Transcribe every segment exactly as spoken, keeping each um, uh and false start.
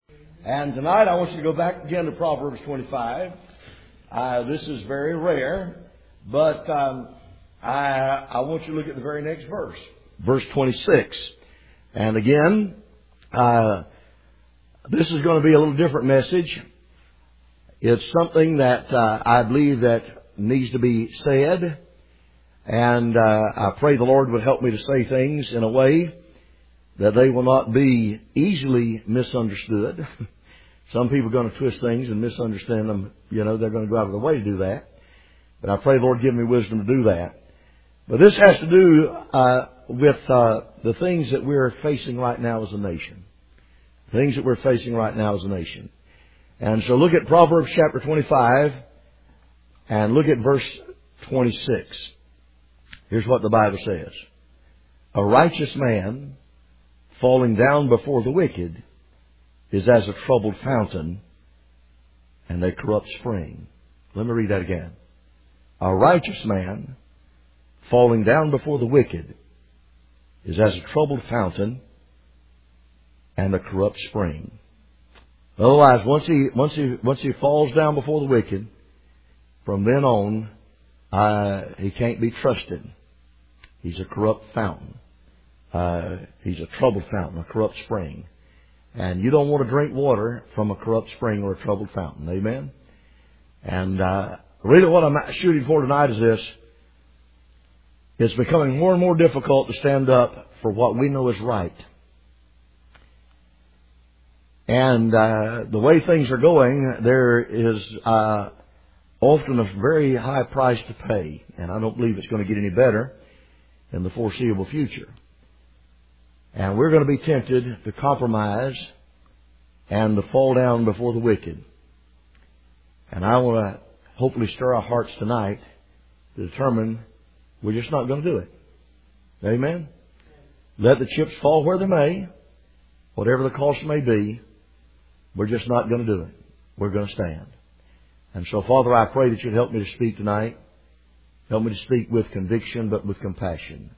And tonight I want you to go back again to Proverbs twenty-five. Uh, this is very rare, but um, I, I want you to look at the very next verse, verse twenty-six. And again, uh, this is going to be a little different message. It's something that uh, I believe that needs to be said, and uh, I pray the Lord would help me to say things in a way that they will not be easily misunderstood. Some people are going to twist things and misunderstand them. You know, they're going to go out of their way to do that. But I pray the Lord give me wisdom to do that. But this has to do uh, with uh, the things that we're facing right now as a nation. Things that we're facing right now as a nation. And so look at Proverbs chapter twenty-five and look at verse twenty-six. Here's what the Bible says. A righteous man falling down before the wicked is as a troubled fountain and a corrupt spring. Let me read that again. A righteous man falling down before the wicked is as a troubled fountain and a corrupt spring. Otherwise, once he once he once he falls down before the wicked, from then on, uh, he can't be trusted. He's a corrupt fountain. Uh, he's a troubled fountain, a corrupt spring. And you don't want to drink water from a corrupt spring or a troubled fountain. Amen? And uh, really what I'm shooting for tonight is this. It's becoming more and more difficult to stand up for what we know is right. And uh, the way things are going, there is uh, often a very high price to pay. And I don't believe it's going to get any better in the foreseeable future. And we're going to be tempted to compromise and to fall down before the wicked. And I want to hopefully stir our hearts tonight to determine we're just not going to do it. Amen? Let the chips fall where they may, whatever the cost may be, we're just not going to do it. We're going to stand. And so, Father, I pray that you'd help me to speak tonight. Help me to speak with conviction, but with compassion.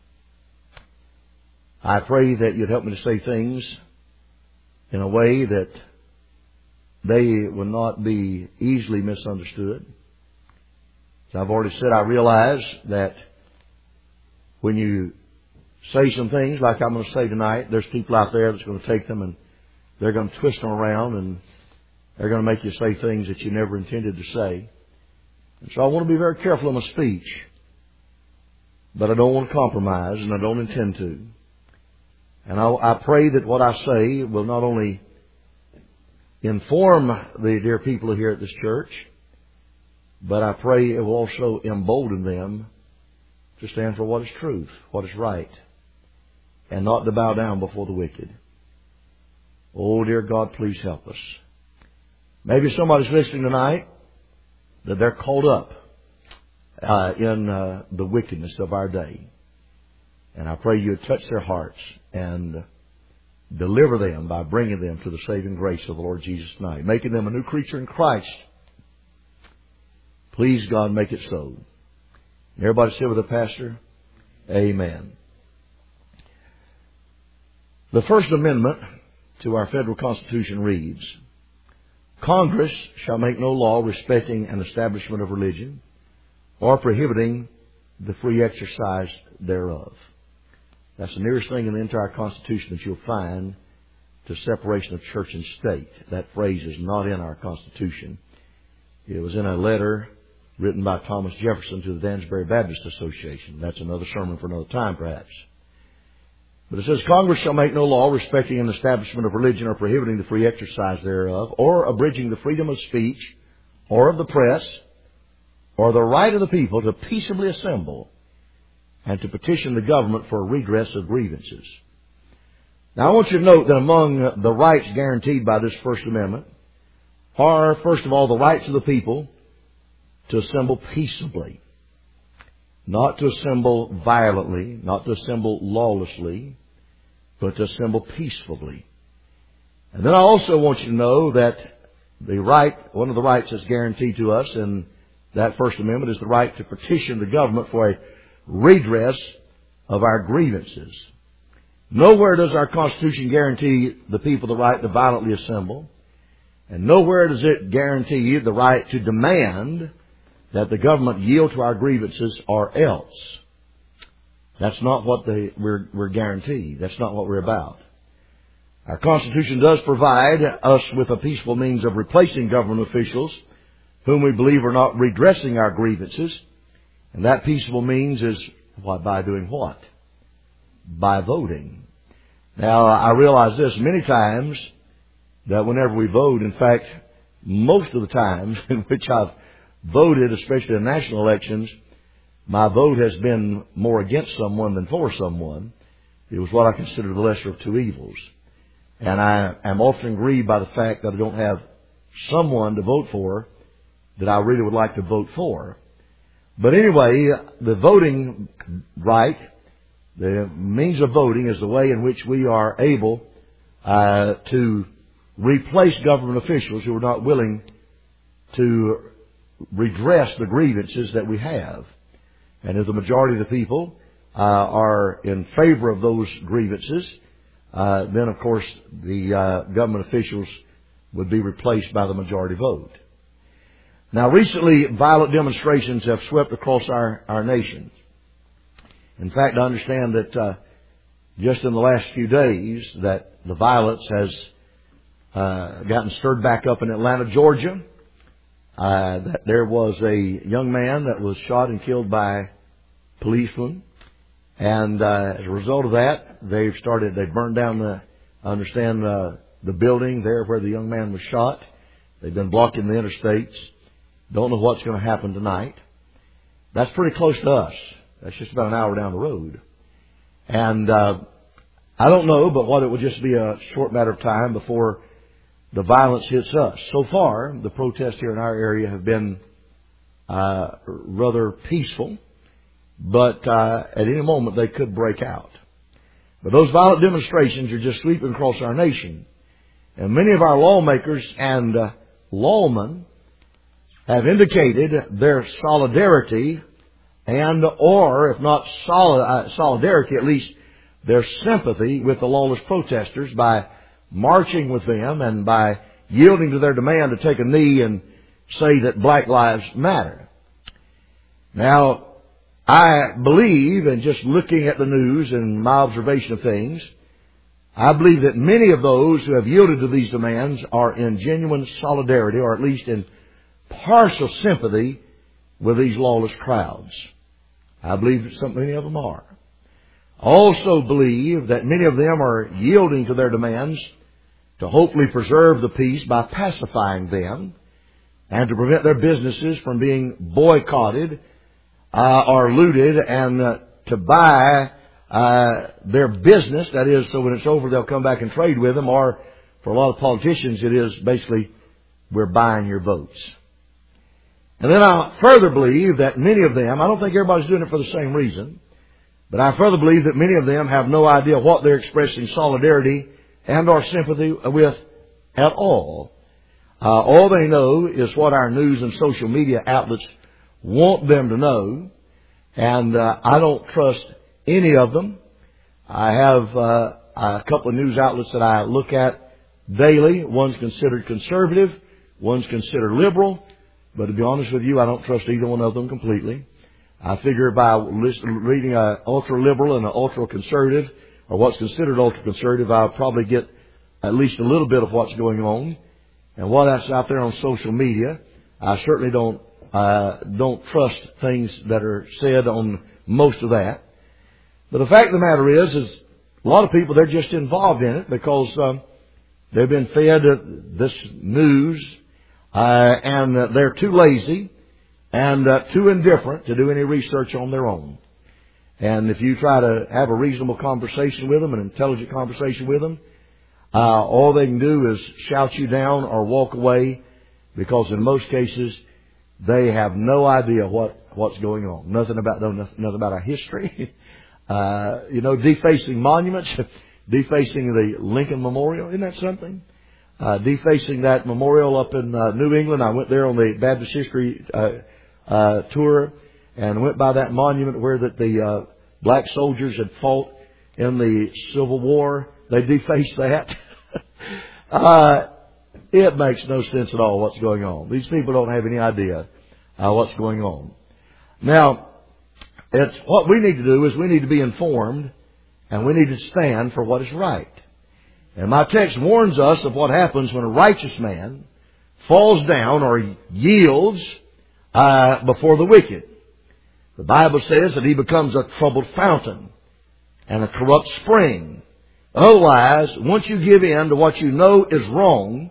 I pray that you'd help me to say things in a way that they will not be easily misunderstood. As I've already said, I realize that when you say some things like I'm going to say tonight, there's people out there that's going to take them and they're going to twist them around and they're going to make you say things that you never intended to say. And so I want to be very careful in my speech, but I don't want to compromise and I don't intend to. And I, I pray that what I say will not only inform the dear people here at this church, but I pray it will also embolden them to stand for what is truth, what is right, and not to bow down before the wicked. Oh, dear God, please help us. Maybe somebody's listening tonight that they're caught up uh, in uh, the wickedness of our day. And I pray you would touch their hearts and deliver them by bringing them to the saving grace of the Lord Jesus tonight, making them a new creature in Christ. Please, God, make it so. Everybody say with the pastor, amen. The First Amendment to our federal Constitution reads, Congress shall make no law respecting an establishment of religion or prohibiting the free exercise thereof. That's the nearest thing in the entire Constitution that you'll find to separation of church and state. That phrase is not in our Constitution. It was in a letter written by Thomas Jefferson to the Dansbury Baptist Association. That's another sermon for another time, perhaps. But it says, Congress shall make no law respecting an establishment of religion or prohibiting the free exercise thereof, or abridging the freedom of speech, or of the press, or the right of the people to peaceably assemble and to petition the government for a redress of grievances. Now, I want you to note that among the rights guaranteed by this First Amendment are, first of all, the rights of the people to assemble peaceably, not to assemble violently, not to assemble lawlessly, but to assemble peacefully. And then I also want you to know that the right, one of the rights that's guaranteed to us in that First Amendment is the right to petition the government for a redress of our grievances. Nowhere does our Constitution guarantee the people the right to violently assemble. And nowhere does it guarantee the right to demand that the government yield to our grievances or else. That's not what they, we're, we're guaranteed. That's not what we're about. Our Constitution does provide us with a peaceful means of replacing government officials whom we believe are not redressing our grievances. And that peaceful means is what, by doing what? By voting. Now, I realize this many times that whenever we vote, in fact, most of the times in which I've voted, especially in national elections, my vote has been more against someone than for someone. It was what I consider the lesser of two evils. And I am often grieved by the fact that I don't have someone to vote for that I really would like to vote for. But anyway, the voting right, the means of voting, is the way in which we are able uh, to replace government officials who are not willing to redress the grievances that we have. And if the majority of the people uh, are in favor of those grievances, uh, then of course the uh, government officials would be replaced by the majority vote. Now, recently, violent demonstrations have swept across our, our nation. In fact, I understand that uh, just in the last few days that the violence has uh, gotten stirred back up in Atlanta, Georgia. Uh, that there was a young man that was shot and killed by policemen. And uh, as a result of that, they've started, they burned down the, I understand, uh, the building there where the young man was shot. They've been blocking the interstates. Don't know what's going to happen tonight. That's pretty close to us. That's just about an hour down the road. And uh, I don't know, but what it will just be a short matter of time before the violence hits us. So far, the protests here in our area have been uh, rather peaceful, but uh, at any moment they could break out. But those violent demonstrations are just sweeping across our nation. And many of our lawmakers and uh, lawmen have indicated their solidarity and or, if not solid, uh, solidarity, at least their sympathy with the lawless protesters by marching with them and by yielding to their demand to take a knee and say that Black Lives Matter. Now, I believe, and just looking at the news and my observation of things, I believe that many of those who have yielded to these demands are in genuine solidarity, or at least in partial sympathy with these lawless crowds. I believe that so many of them are. I also believe that many of them are yielding to their demands to hopefully preserve the peace by pacifying them and to prevent their businesses from being boycotted uh, or looted, and uh, to buy uh, their business. That is, so when it's over they'll come back and trade with them, or for a lot of politicians it is basically, we're buying your votes. And then I further believe that many of them, I don't think everybody's doing it for the same reason, but I further believe that many of them have no idea what they're expressing solidarity and or sympathy with at all. Uh, all they know is what our news and social media outlets want them to know. And uh, I don't trust any of them. I have uh, a couple of news outlets that I look at daily. One's considered conservative, one's considered liberal. But to be honest with you, I don't trust either one of them completely. I figure by listen, reading an ultra-liberal and an ultra-conservative, or what's considered ultra-conservative, I'll probably get at least a little bit of what's going on. And what's out there on social media, I certainly don't uh, don't trust things that are said on most of that. But the fact of the matter is, is a lot of people, they're just involved in it because um, they've been fed this news. Uh, and uh, they're too lazy and uh, too indifferent to do any research on their own. And if you try to have a reasonable conversation with them, an intelligent conversation with them, uh, all they can do is shout you down or walk away, because in most cases they have no idea what, what's going on. Nothing about nothing about our history. uh, you know, defacing monuments, defacing the Lincoln Memorial. Isn't that something? Uh, defacing that memorial up in uh, New England. I went there on the Baptist History uh, uh, tour and went by that monument where that the uh, black soldiers had fought in the Civil War. They defaced that. uh, It makes no sense at all what's going on. These people don't have any idea uh, what's going on. Now, it's what we need to do is we need to be informed, and we need to stand for what is right. And my text warns us of what happens when a righteous man falls down or yields uh, before the wicked. The Bible says that he becomes a troubled fountain and a corrupt spring. Otherwise, once you give in to what you know is wrong,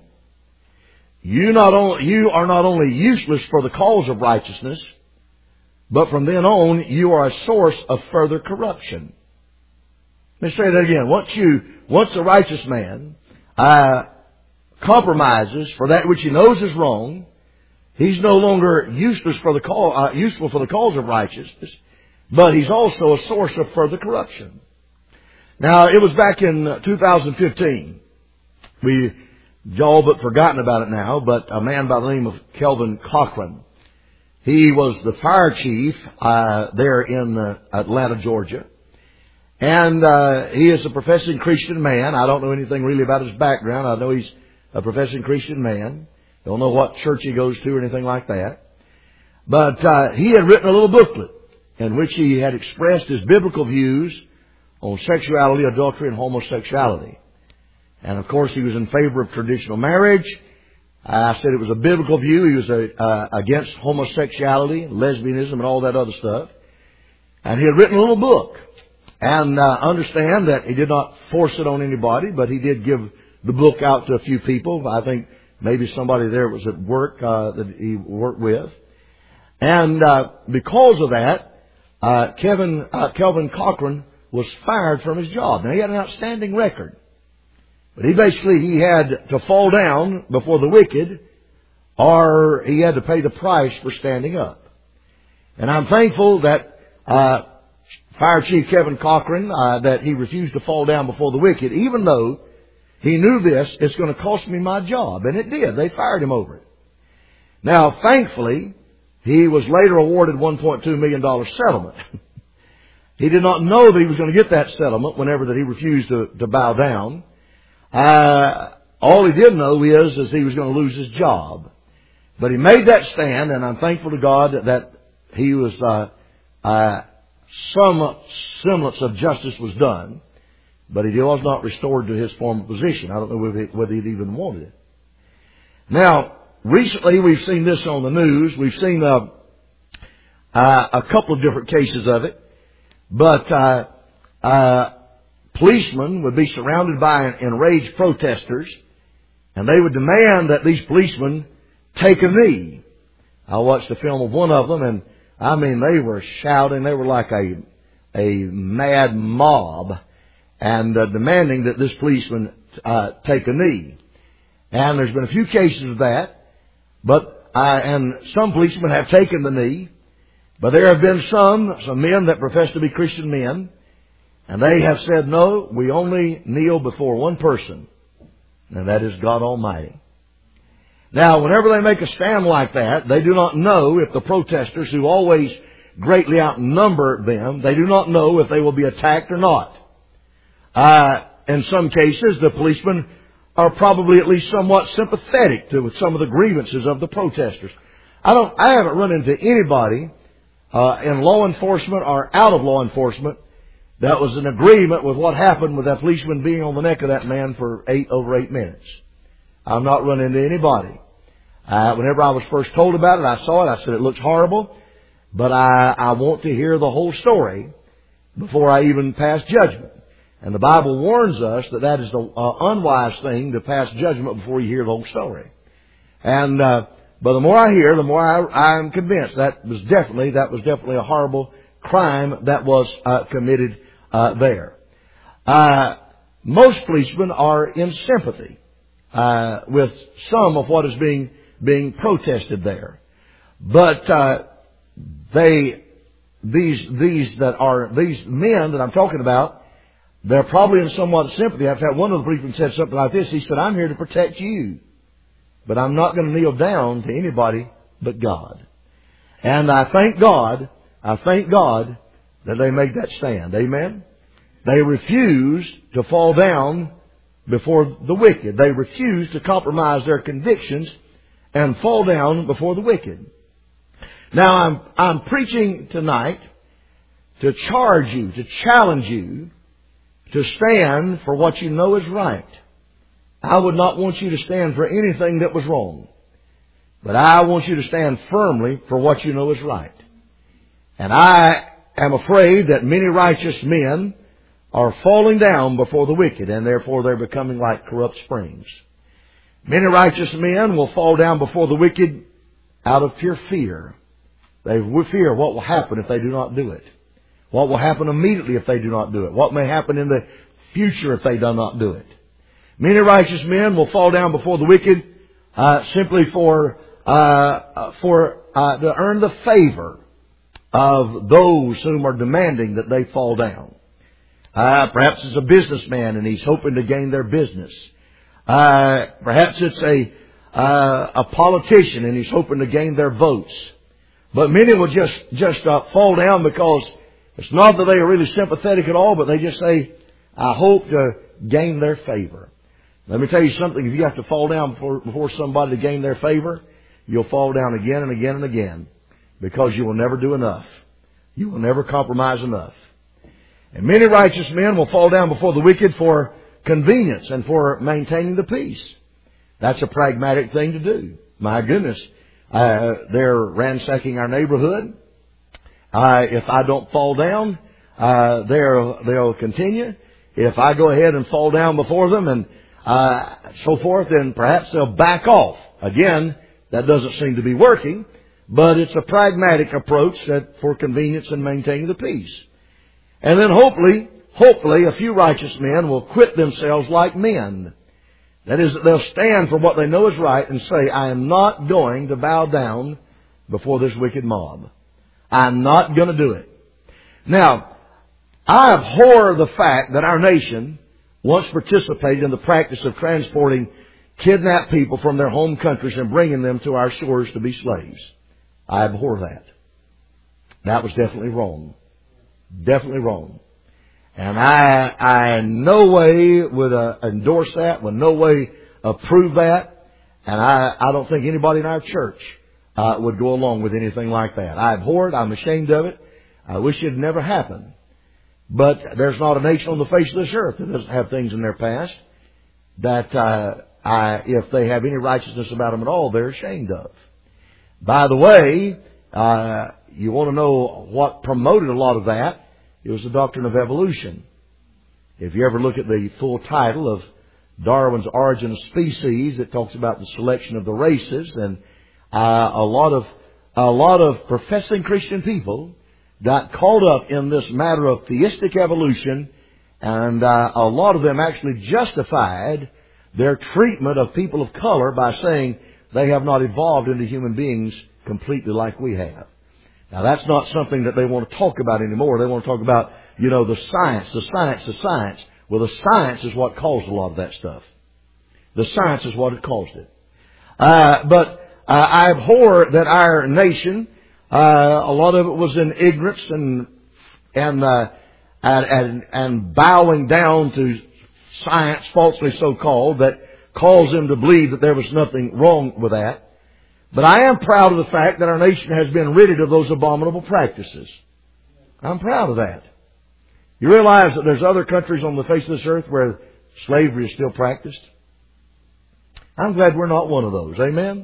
you not only, you are not only useless for the cause of righteousness, but from then on, you are a source of further corruption. Let me say that again. Once you, once a righteous man uh, compromises for that which he knows is wrong, he's no longer useless for the cause, uh, useful for the cause of righteousness, but he's also a source of further corruption. Now, it was back in two thousand fifteen. We all but forgotten about it now, but a man by the name of Kelvin Cochran. He was the fire chief uh, there in uh, Atlanta, Georgia. And uh, he is a professing Christian man. I don't know anything really about his background. I know he's a professing Christian man. Don't know what church he goes to or anything like that. But uh, he had written a little booklet in which he had expressed his biblical views on sexuality, adultery, and homosexuality. And of course, he was in favor of traditional marriage. I said it was a biblical view. He was a, uh, against homosexuality, lesbianism, and all that other stuff. And he had written a little book. And uh, understand that he did not force it on anybody, but he did give the book out to a few people. I think maybe somebody there was at work uh, that he worked with. And uh, because of that, uh, Kevin uh, Kelvin Cochran was fired from his job. Now, he had an outstanding record. But he basically, he had to fall down before the wicked, or he had to pay the price for standing up. And I'm thankful that uh, Fire Chief Kevin Cochran, uh, that he refused to fall down before the wicked, even though he knew this, it's going to cost me my job. And it did. They fired him over it. Now, thankfully, he was later awarded one point two million dollars settlement. He did not know that he was going to get that settlement whenever that he refused to, to bow down. Uh, all he did know is, is he was going to lose his job. But he made that stand, and I'm thankful to God that, that he was, uh, uh, some semblance of justice was done. But he was not restored to his former position. I don't know whether, whether he'd even wanted it. Now, recently we've seen this on the news. We've seen uh, uh, a couple of different cases of it. But uh, uh, policemen would be surrounded by enraged protesters, and they would demand that these policemen take a knee. I watched a film of one of them, and I mean, they were shouting. They were like a a mad mob, and uh, demanding that this policeman uh, take a knee. And there's been a few cases of that, but uh, and some policemen have taken the knee. But there have been some, some men that profess to be Christian men, and they have said, no, we only kneel before one person, and that is God Almighty. Now, whenever they make a stand like that, they do not know if the protesters, who always greatly outnumber them, they do not know if they will be attacked or not. Uh, in some cases, the policemen are probably at least somewhat sympathetic to some of the grievances of the protesters. I don't, I haven't run into anybody Uh, in law enforcement or out of law enforcement that was in agreement with what happened with that policeman being on the neck of that man for eight over eight minutes. I'm not running into anybody. Uh, whenever I was first told about it, I saw it. I said, it looks horrible, but I, I want to hear the whole story before I even pass judgment. And the Bible warns us that that is the uh, unwise thing, to pass judgment before you hear the whole story. And uh, But the more I hear, the more I, I'm convinced that was definitely, that was definitely a horrible crime that was uh, committed uh, there. Uh, most policemen are in sympathy uh, with some of what is being being protested there, but uh, they these these that are these men that I'm talking about, they're probably in somewhat sympathy. In fact, one of the policemen said something like this. He said, "I'm here to protect you, but I'm not going to kneel down to anybody but God." And I thank God, I thank God that they made that stand. Amen? They refused to fall down before the wicked. They refuse to compromise their convictions and fall down before the wicked. Now, I'm, I'm preaching tonight to charge you, to challenge you to stand for what you know is right. I would not want you to stand for anything that was wrong. But I want you to stand firmly for what you know is right. And I am afraid that many righteous men are falling down before the wicked, and therefore they're becoming like corrupt springs. Many righteous men will fall down before the wicked out of pure fear. They fear what will happen if they do not do it. What will happen immediately if they do not do it. What may happen in the future if they do not do it. Many righteous men will fall down before the wicked uh, simply for uh, for uh, to earn the favor of those whom are demanding that they fall down. Uh, perhaps it's a businessman and he's hoping to gain their business. Uh, perhaps it's a uh, a politician and he's hoping to gain their votes. But many will just just uh, fall down because it's not that they are really sympathetic at all, but they just say, I hope to gain their favor. Let me tell you something. If you have to fall down before, before somebody to gain their favor, you'll fall down again and again and again because you will never do enough. You will never compromise enough. And many righteous men will fall down before the wicked for convenience and for maintaining the peace. That's a pragmatic thing to do. My goodness. Uh, they're ransacking our neighborhood. Uh, if I don't fall down, uh, they'll, they'll continue. If I go ahead and fall down before them and uh, so forth, then perhaps they'll back off. Again, that doesn't seem to be working, but it's a pragmatic approach that for convenience and maintaining the peace. And then hopefully, hopefully a few righteous men will quit themselves like men. That is, they'll stand for what they know is right and say, I am not going to bow down before this wicked mob. I'm not going to do it. Now, I abhor the fact that our nation once participated in the practice of transporting kidnapped people from their home countries and bringing them to our shores to be slaves. I abhor that. That was definitely wrong. Definitely wrong. And I, I in no way would uh, endorse that, would no way approve that. And I, I don't think anybody in our church uh, would go along with anything like that. I abhor it. I'm ashamed of it. I wish it had never happened. But there's not a nation on the face of this earth that doesn't have things in their past that uh, I, if they have any righteousness about them at all, they're ashamed of. By the way, uh, you want to know what promoted a lot of that? It was the doctrine of evolution. If you ever look at the full title of Darwin's Origin of Species, it talks about the selection of the races, and uh, a lot of a lot of professing Christian people got caught up in this matter of theistic evolution, and uh, a lot of them actually justified their treatment of people of color by saying they have not evolved into human beings completely like we have. Now, that's not something that they want to talk about anymore. They want to talk about, you know, the science, the science, the science. Well, the science is what caused a lot of that stuff. The science is what had caused it. Uh, but uh, I abhor that our nation, uh, a lot of it was in ignorance and and, uh, and and and bowing down to science, falsely so called, that caused them to believe that there was nothing wrong with that. But I am proud of the fact that our nation has been ridded of those abominable practices. I'm proud of that. You realize that there's other countries on the face of this earth where slavery is still practiced? I'm glad we're not one of those. Amen?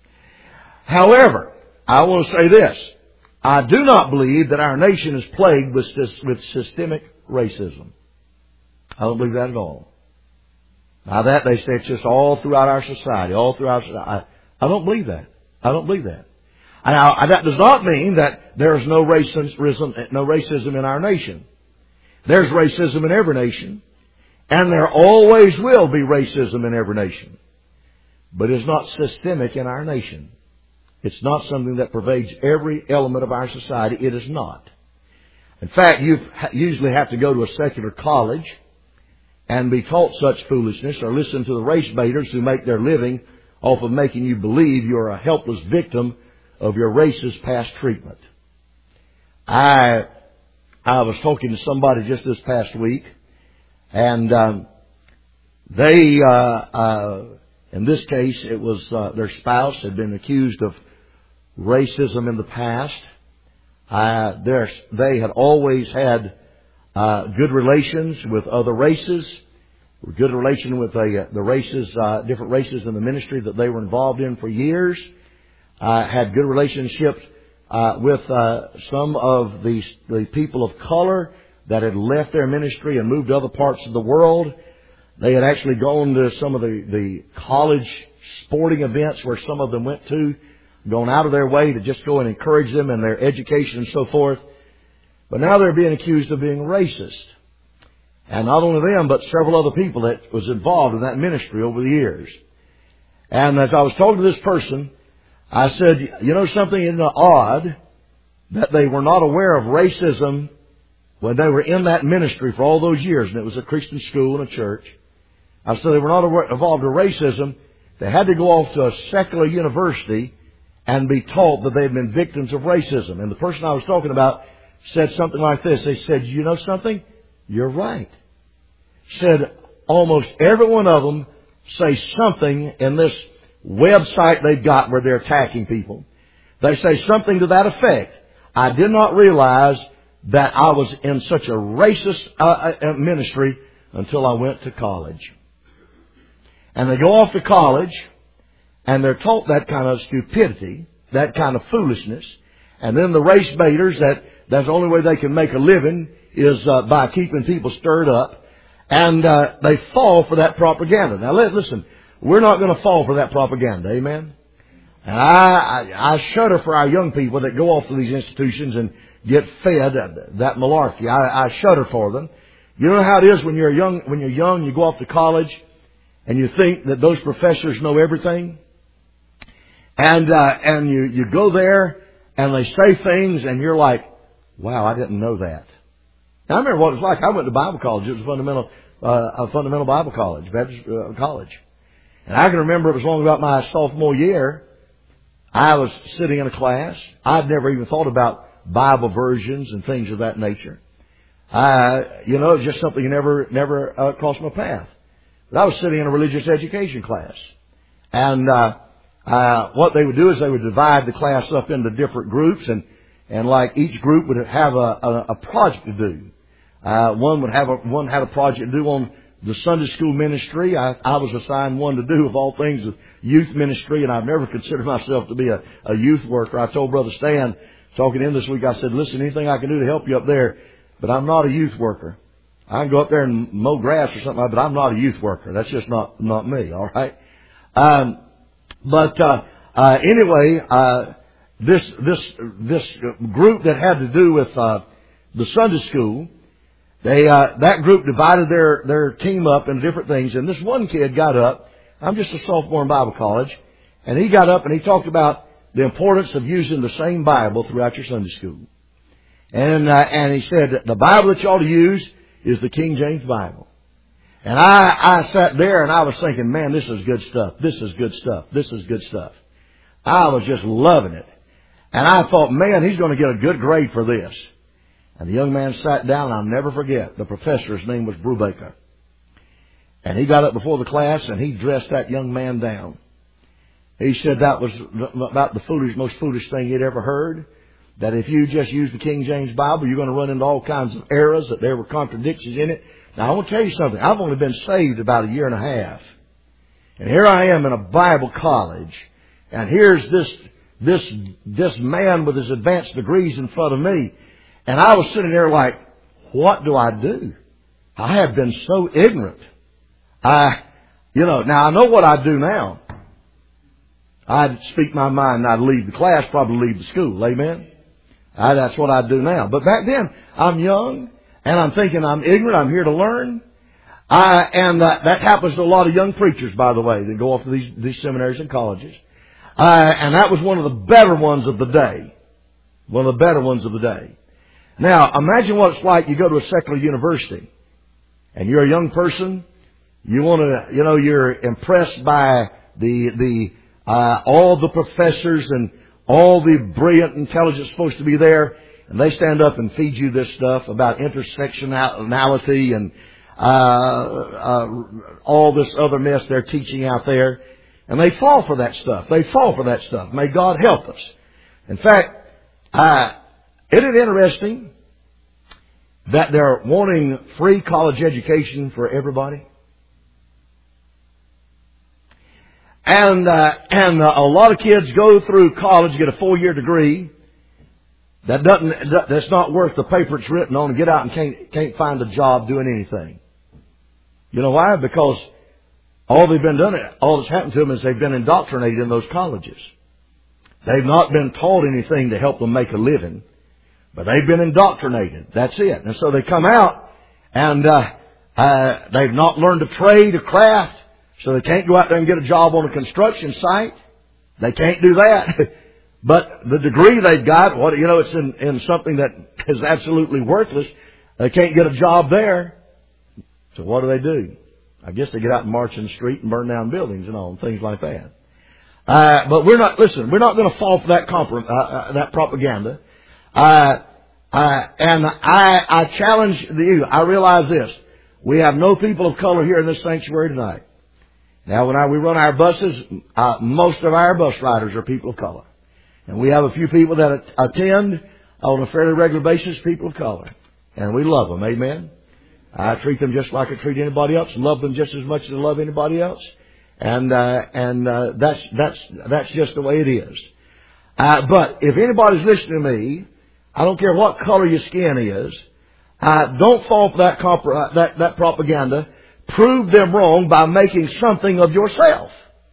However, I want to say this. I do not believe that our nation is plagued with, with systemic racism. I don't believe that at all. Now that they say it's just all throughout our society, all throughout society. I don't believe that. I don't believe that. Now, that does not mean that there is no racism, no racism in our nation. There's racism in every nation, and there always will be racism in every nation. But it's not systemic in our nation. It's not something that pervades every element of our society. It is not. In fact, you usually have to go to a secular college and be taught such foolishness, or listen to the race baiters who make their living off of making you believe you're a helpless victim of your race's past treatment. I I was talking to somebody just this past week, and um, they, uh, uh, in this case, it was uh, their spouse had been accused of racism in the past. Uh, they had always had uh, good relations with other races, good relation with the, the races, uh, different races in the ministry that they were involved in for years. Uh, had good relationships uh, with uh, some of the, the people of color that had left their ministry and moved to other parts of the world. They had actually gone to some of the, the college sporting events where some of them went to, gone out of their way to just go and encourage them in their education and so forth. But now they're being accused of being racist. And not only them, but several other people that was involved in that ministry over the years. And as I was talking to this person, I said, you know something, isn't it odd that they were not aware of racism when they were in that ministry for all those years, and it was a Christian school and a church. I said they were not involved in racism. They had to go off to a secular university and be taught that they had been victims of racism. And the person I was talking about said something like this. They said, you know something? You're right. Said almost every one of them say something in this website they've got where they're attacking people. They say something to that effect. I did not realize that I was in such a racist uh, ministry until I went to college. And they go off to college and they're taught that kind of stupidity, that kind of foolishness. And then the race baiters, that that's the only way they can make a living is uh, by keeping people stirred up. And uh, they fall for that propaganda. Now listen, we're not going to fall for that propaganda. Amen? And I, I, I shudder for our young people that go off to these institutions and get fed that malarkey. I, I shudder for them. You know how it is when you're young, when you're young, you go off to college and you think that those professors know everything. And, uh, and you, you go there and they say things and you're like, wow, I didn't know that. Now, I remember what it was like. I went to Bible college. It was a fundamental, uh, a fundamental Bible college, Baptist uh, college. And I can remember it was long about my sophomore year. I was sitting in a class. I'd never even thought about Bible versions and things of that nature. Uh, you know, it's just something that never, never uh, crossed my path. But I was sitting in a religious education class. And, uh, uh, what they would do is they would divide the class up into different groups, and, and like each group would have a, a, a project to do. Uh, one would have a, one had a project to do on the Sunday school ministry. I, I was assigned one to do of all things with youth ministry, and I've never considered myself to be a, a youth worker. I told Brother Stan, talking in this week, I said, listen, anything I can do to help you up there, but I'm not a youth worker. I can go up there and mow grass or something, but I'm not a youth worker. That's just not, not me, all right? Um, but, uh, uh, anyway, uh, this, this, this group that had to do with, uh, the Sunday school, they, uh, that group divided their, their team up into different things. And this one kid got up. I'm just a sophomore in Bible college. And he got up and he talked about the importance of using the same Bible throughout your Sunday school. And, uh, and he said, the Bible that you ought to use is the King James Bible. And I, I sat there and I was thinking, man, this is good stuff. This is good stuff. This is good stuff. I was just loving it. And I thought, man, he's going to get a good grade for this. And the young man sat down, and I'll never forget, the professor's name was Brubaker. And he got up before the class and he dressed that young man down. He said that was about the foolish, most foolish thing he'd ever heard. That if you just use the King James Bible, you're going to run into all kinds of errors, that there were contradictions in it. Now, I want to tell you something. I've only been saved about a year and a half. And here I am in a Bible college. And here's this, this, this man with his advanced degrees in front of me. And I was sitting there like, what do I do? I have been so ignorant. I, you know, now I know what I'd do now. I'd speak my mind and I'd leave the class, probably leave the school. Amen? I, that's what I'd do now. But back then, I'm young and I'm thinking I'm ignorant. I'm here to learn. I, and uh, that happens to a lot of young preachers, by the way, that go off to these, these seminaries and colleges. Uh, and that was one of the better ones of the day. One of the better ones of the day. Now, imagine what it's like. You go to a secular university and you're a young person. You want to, you know, you're impressed by the, the, uh, all the professors and all the brilliant intelligence supposed to be there. And they stand up and feed you this stuff about intersectionality and, uh, uh, all this other mess they're teaching out there. And they fall for that stuff. They fall for that stuff. May God help us. In fact, uh, isn't it interesting that they're wanting free college education for everybody? And uh, and uh, a lot of kids go through college, get a four-year degree that doesn't that's not worth the paper it's written on, and get out and can't can't find a job doing anything. You know why? Because all they've been done, all that's happened to them is they've been indoctrinated in those colleges. They've not been taught anything to help them make a living, but they've been indoctrinated. That's it. And so they come out and uh, uh, they've not learned a trade, a craft. So they can't go out there and get a job on a construction site. They can't do that. But the degree they've got, what you know, it's in, in something that is absolutely worthless. They can't get a job there. So what do they do? I guess they get out and march in the street and burn down buildings and all, and things like that. Uh, but we're not, listen, we're not going to fall for that comprom- uh, uh, that propaganda. Uh, uh, and I, I challenge you, I realize this. We have no people of color here in this sanctuary tonight. Now, when I, we run our buses, uh, most of our bus riders are people of color. And we have a few people that attend on a fairly regular basis, people of color. And we love them, amen? I treat them just like I treat anybody else, love them just as much as I love anybody else. And, uh, and, uh, that's, that's, that's just the way it is. Uh, but if anybody's listening to me, I don't care what color your skin is, uh, don't fall for that, comp- uh, that, that propaganda. Prove them wrong by making something of yourself.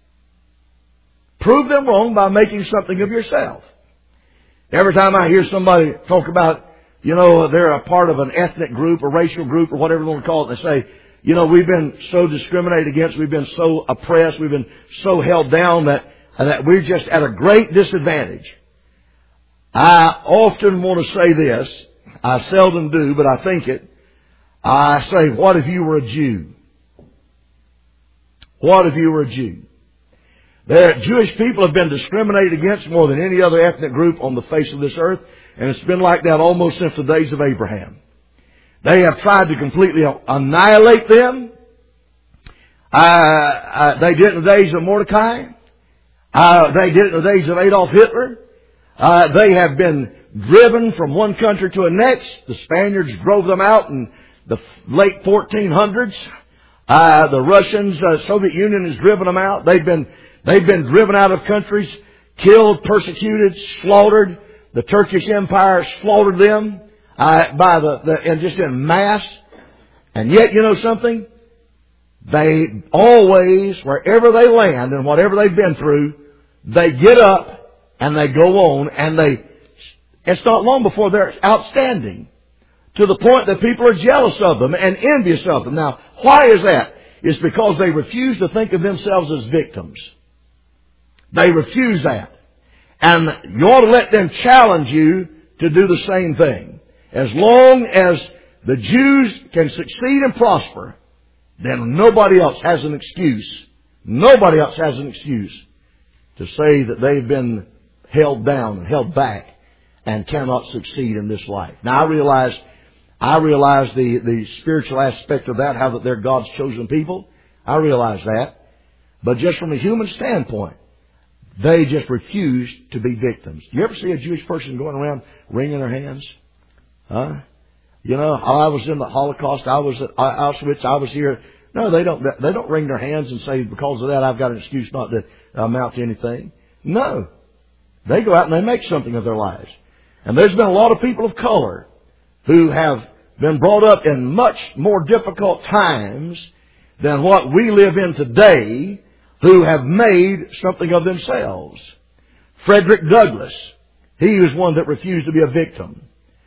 Prove them wrong by making something of yourself. Every time I hear somebody talk about, you know, they're a part of an ethnic group, a racial group, or whatever you want to call it, they say, you know, we've been so discriminated against, we've been so oppressed, we've been so held down that, that we're just at a great disadvantage. I often want to say this. I seldom do, but I think it. I say, what if you were a Jew? What if you were a Jew? The Jewish people have been discriminated against more than any other ethnic group on the face of this earth, and it's been like that almost since the days of Abraham. They have tried to completely annihilate them. Uh, uh, they did it in the days of Mordecai. Uh, they did it in the days of Adolf Hitler. Uh, they have been driven from one country to the next. The Spaniards drove them out in the late fourteen hundreds. Uh, the Russians, uh, Soviet Union has driven them out. They've been, they've been driven out of countries, killed, persecuted, slaughtered. The Turkish Empire slaughtered them, uh, by the, the, and just in mass. And yet, you know something? They always, wherever they land and whatever they've been through, they get up and they go on and they, it's not long before they're outstanding. To the point that people are jealous of them and envious of them. Now, why is that? It's because they refuse to think of themselves as victims. They refuse that. And you ought to let them challenge you to do the same thing. As long as the Jews can succeed and prosper, then nobody else has an excuse. Nobody else has an excuse to say that they've been held down and held back and cannot succeed in this life. Now, I realize I realize the, the spiritual aspect of that, how that they're God's chosen people. I realize that. But just from a human standpoint, they just refuse to be victims. You ever see a Jewish person going around wringing their hands? Huh? You know, I was in the Holocaust, I was at Auschwitz, I was here. No, they don't, they don't wring their hands and say, because of that, I've got an excuse not to amount to anything. No. They go out and they make something of their lives. And there's been a lot of people of color who have been brought up in much more difficult times than what we live in today, who have made something of themselves. Frederick Douglass, he was one that refused to be a victim.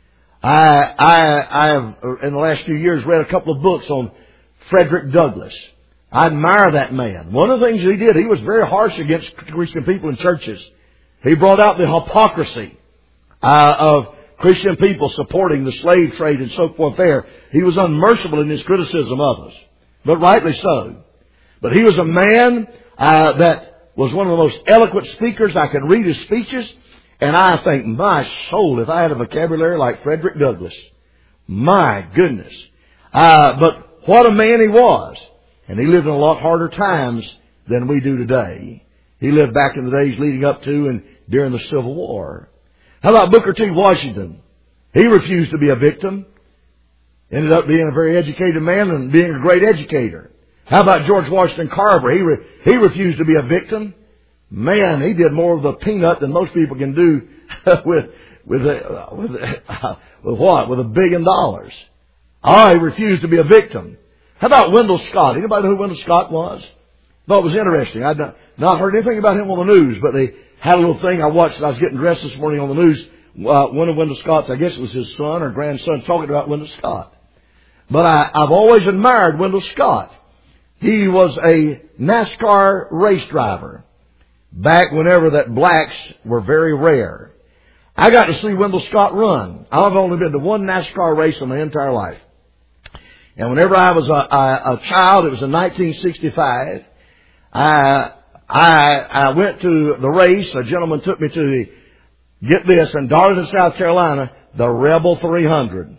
I, I, I have, in the last few years, read a couple of books on Frederick Douglass. I admire that man. One of the things he did, he was very harsh against Christian people in churches. He brought out the hypocrisy uh, of Christian people supporting the slave trade and so forth there. He was unmerciful in his criticism of us, but rightly so. But he was a man uh, that was one of the most eloquent speakers. I could read his speeches, and I think, my soul, if I had a vocabulary like Frederick Douglass, my goodness. Uh, but what a man he was. And he lived in a lot harder times than we do today. He lived back in the days leading up to and during the Civil War. How about Booker T. Washington? He refused to be a victim. Ended up being a very educated man and being a great educator. How about George Washington Carver? He, re- he refused to be a victim. Man, he did more of the peanut than most people can do with, with, a, with, a, with what? With a billion dollars. Oh, he refused to be a victim. How about Wendell Scott? Anybody know who Wendell Scott was? Thought it was interesting. I'd not, not heard anything about him on the news, but they had a little thing I watched. I was getting dressed this morning on the news. Uh, one of Wendell Scott's, I guess it was his son or grandson, talking about Wendell Scott. But I, I've always admired Wendell Scott. He was a NASCAR race driver back whenever that blacks were very rare. I got to see Wendell Scott run. I've only been to one NASCAR race in my entire life. And whenever I was a, a, a child, it was in nineteen sixty-five, I, I, I went to the race. A gentleman took me to the, get this, in Darlington, South Carolina, the Rebel three hundred.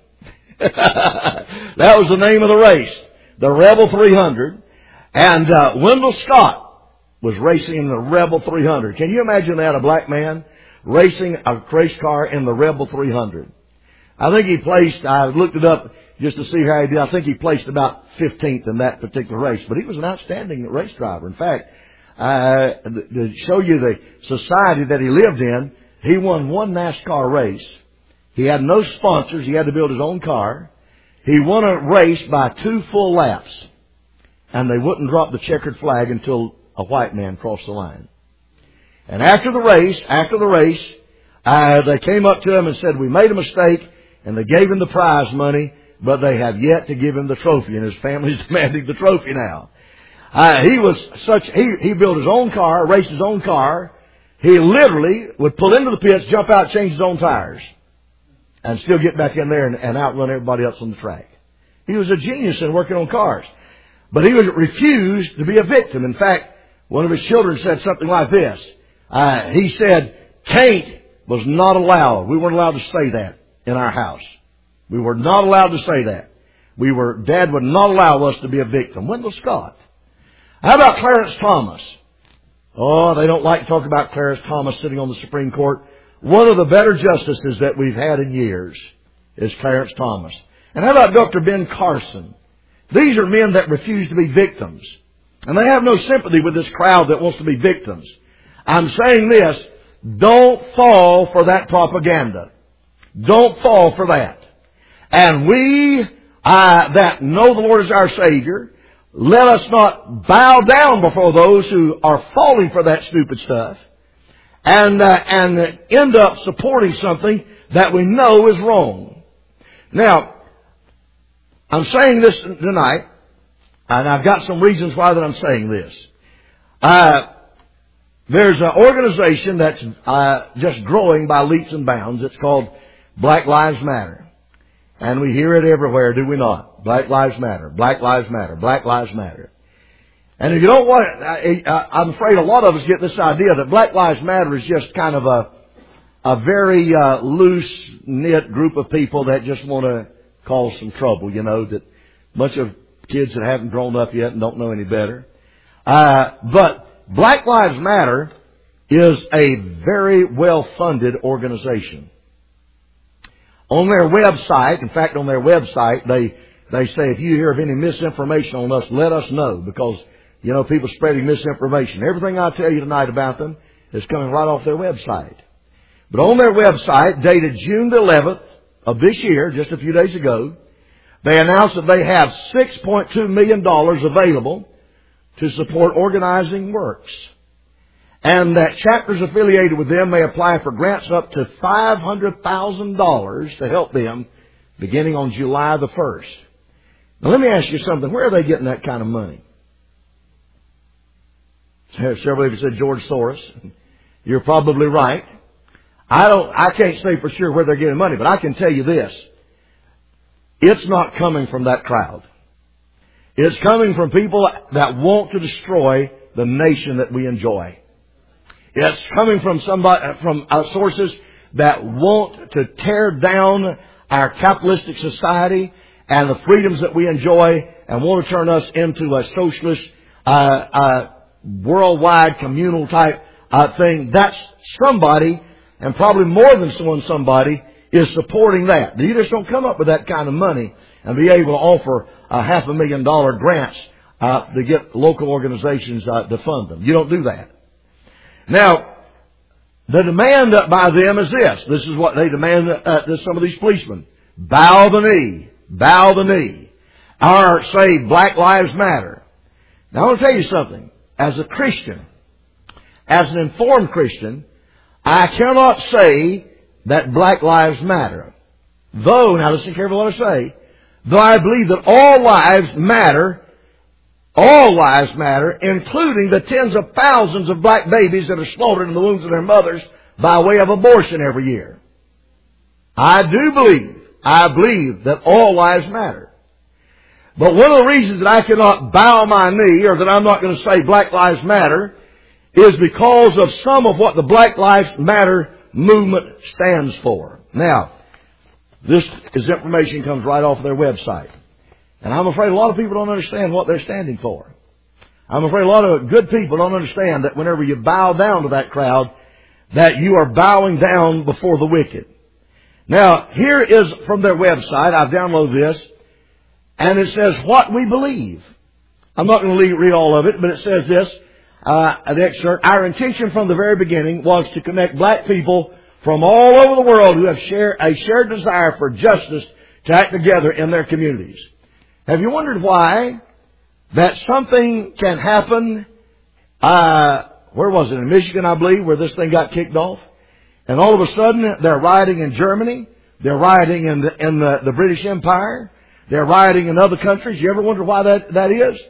That was the name of the race, the Rebel three hundred. And uh, Wendell Scott was racing in the Rebel three hundred. Can you imagine that, a black man racing a race car in the Rebel three hundred? I think he placed, I looked it up just to see how he did. I think he placed about fifteenth in that particular race. But he was an outstanding race driver. In fact, uh, to show you the society that he lived in, he won one NASCAR race. He had no sponsors. He had to build his own car. He won a race by two full laps. And they wouldn't drop the checkered flag until a white man crossed the line. And after the race, after the race, uh, they came up to him and said, we made a mistake, and they gave him the prize money, but they have yet to give him the trophy, and his family's demanding the trophy now. Uh, he was such, he, he built his own car, raced his own car. He literally would pull into the pits, jump out, change his own tires, and still get back in there and, and outrun everybody else on the track. He was a genius in working on cars. But he would refuse to be a victim. In fact, one of his children said something like this. Uh, he said, taint was not allowed. We weren't allowed to say that in our house. We were not allowed to say that. We were, Dad would not allow us to be a victim. Wendell Scott. How about Clarence Thomas? Oh, they don't like to talk about Clarence Thomas sitting on the Supreme Court. One of the better justices that we've had in years is Clarence Thomas. And how about Doctor Ben Carson? These are men that refuse to be victims. And they have no sympathy with this crowd that wants to be victims. I'm saying this, don't fall for that propaganda. Don't fall for that. And we uh, that know the Lord as our Savior, let us not bow down before those who are falling for that stupid stuff and, uh, and end up supporting something that we know is wrong. Now, I'm saying this tonight, and I've got some reasons why that I'm saying this. Uh, there's an organization that's uh, just growing by leaps and bounds. It's called Black Lives Matter. And we hear it everywhere, do we not? Black Lives Matter, Black Lives Matter, Black Lives Matter. And if you don't want it, I, I'm afraid a lot of us get this idea that Black Lives Matter is just kind of a, a very uh, loose-knit group of people that just want to cause some trouble, you know, that a bunch of kids that haven't grown up yet and don't know any better. Uh, but Black Lives Matter is a very well-funded organization. On their website, in fact, on their website, they, they say, if you hear of any misinformation on us, let us know, because, you know, people spreading misinformation. Everything I tell you tonight about them is coming right off their website. But on their website, dated June the eleventh, of this year, just a few days ago, they announced that they have six point two million dollars available to support organizing works. And that chapters affiliated with them may apply for grants up to five hundred thousand dollars to help them beginning on July the first. Now let me ask you something. Where are they getting that kind of money? Several of you said George Soros. You're probably right. I don't, I can't say for sure where they're getting money, but I can tell you this. It's not coming from that crowd. It's coming from people that want to destroy the nation that we enjoy. It's coming from somebody, from uh, sources that want to tear down our capitalistic society and the freedoms that we enjoy and want to turn us into a socialist, uh, uh, worldwide communal type uh, thing, that's somebody, and probably more than someone somebody, is supporting that. You just don't come up with that kind of money and be able to offer a half a million dollar grants uh, to get local organizations uh, to fund them. You don't do that. Now, the demand by them is this. This is what they demand uh, to some of these policemen. Bow the knee. Bow the knee. Or say Black Lives Matter. Now I want to tell you something. As a Christian, as an informed Christian, I cannot say that Black Lives Matter. Though, now listen carefully what I say, though I believe that all lives matter, all lives matter, including the tens of thousands of black babies that are slaughtered in the wombs of their mothers by way of abortion every year. I do believe, I believe that all lives matter. But one of the reasons that I cannot bow my knee, or that I'm not going to say Black Lives Matter, is because of some of what the Black Lives Matter movement stands for. Now, this is information comes right off their website. And I'm afraid a lot of people don't understand what they're standing for. I'm afraid a lot of good people don't understand that whenever you bow down to that crowd, that you are bowing down before the wicked. Now, here is from their website. I've downloaded this. And it says what we believe. I'm not going to read all of it, but it says this. Uh, an excerpt. Our intention from the very beginning was to connect black people from all over the world who have share, a shared desire for justice to act together in their communities. Have you wondered why that something can happen, uh, where was it? In Michigan, I believe, where this thing got kicked off. And all of a sudden, they're rioting in Germany. They're rioting in the, in the, the British Empire. They're rioting in other countries. You ever wonder why that, that is?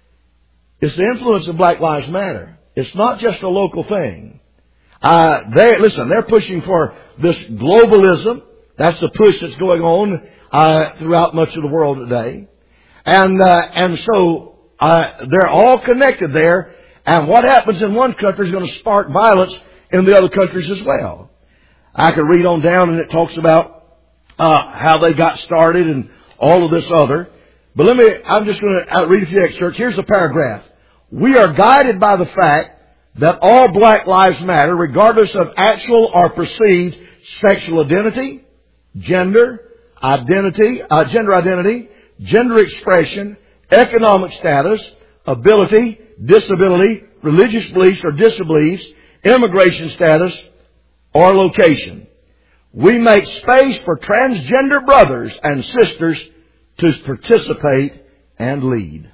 It's the influence of Black Lives Matter. It's not just a local thing. Uh, they, listen, they're pushing for this globalism. That's the push that's going on, uh, throughout much of the world today. And, uh, and so, uh, they're all connected there. And what happens in one country is going to spark violence in the other countries as well. I could read on down and it talks about, uh, how they got started and all of this other. But let me, I'm just going to read a few excerpts. Here's a paragraph. We are guided by the fact that all black lives matter, regardless of actual or perceived sexual identity, gender, identity, uh, gender identity, gender expression, economic status, ability, disability, religious beliefs or disbeliefs, immigration status, or location. We make space for transgender brothers and sisters to participate and lead.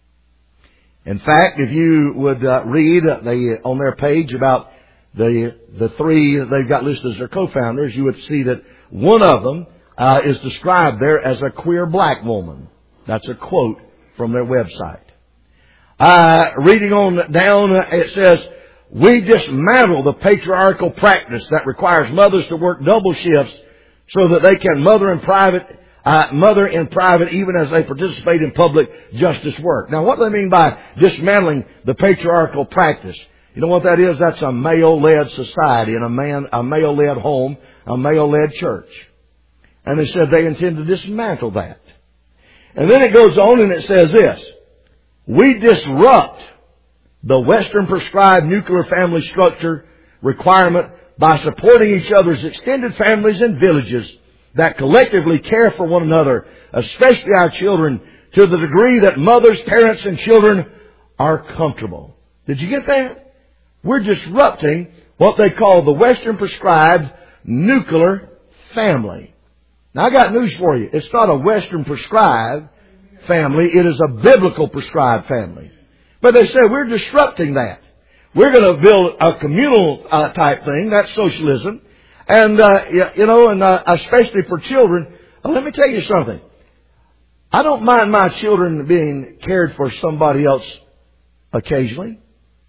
In fact, if you would uh, read uh, the, on their page about the the three that they've got listed as their co-founders, you would see that one of them uh, is described there as a queer black woman. That's a quote from their website. Uh, reading on down, uh, it says, we dismantle the patriarchal practice that requires mothers to work double shifts so that they can mother in private, uh, mother in private even as they participate in public justice work. Now, what do they mean by dismantling the patriarchal practice? You know what that is? That's a male-led society and a man, a male-led home, a male-led church. And they said they intend to dismantle that. And then it goes on and it says this. We disrupt the Western prescribed nuclear family structure requirement by supporting each other's extended families and villages that collectively care for one another, especially our children, to the degree that mothers, parents, and children are comfortable. Did you get that? We're disrupting what they call the Western prescribed nuclear family. Now, I got news for you. It's not a Western prescribed family. It is a biblical prescribed family. But they say we're disrupting that. We're going to build a communal uh, type thing. That's socialism. And, uh, you know, and uh, especially for children. Uh, let me tell you something. I don't mind my children being cared for somebody else occasionally.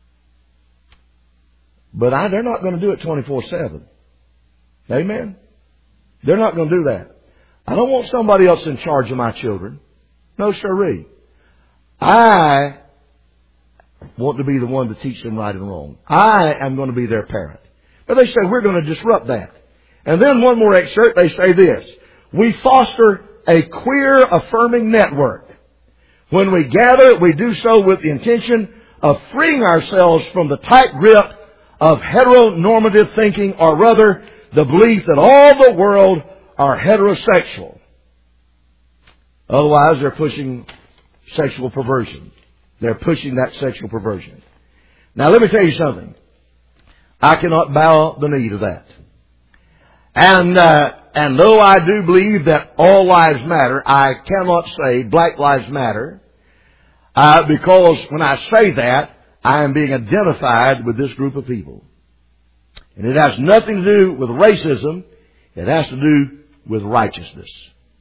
But I, they're not going to do it twenty-four seven. Amen? They're not going to do that. I don't want somebody else in charge of my children. No, sirree. I want to be the one to teach them right and wrong. I am going to be their parent. But they say we're going to disrupt that. And then one more excerpt, they say this. We foster a queer affirming network. When we gather, we do so with the intention of freeing ourselves from the tight grip of heteronormative thinking, or rather, the belief that all the world are heterosexual. Otherwise, they're pushing sexual perversion. They're pushing that sexual perversion. Now, let me tell you something. I cannot bow the knee to that. And, uh, and though I do believe that all lives matter, I cannot say Black Lives Matter, uh, because when I say that, I am being identified with this group of people. And it has nothing to do with racism. It has to do with righteousness.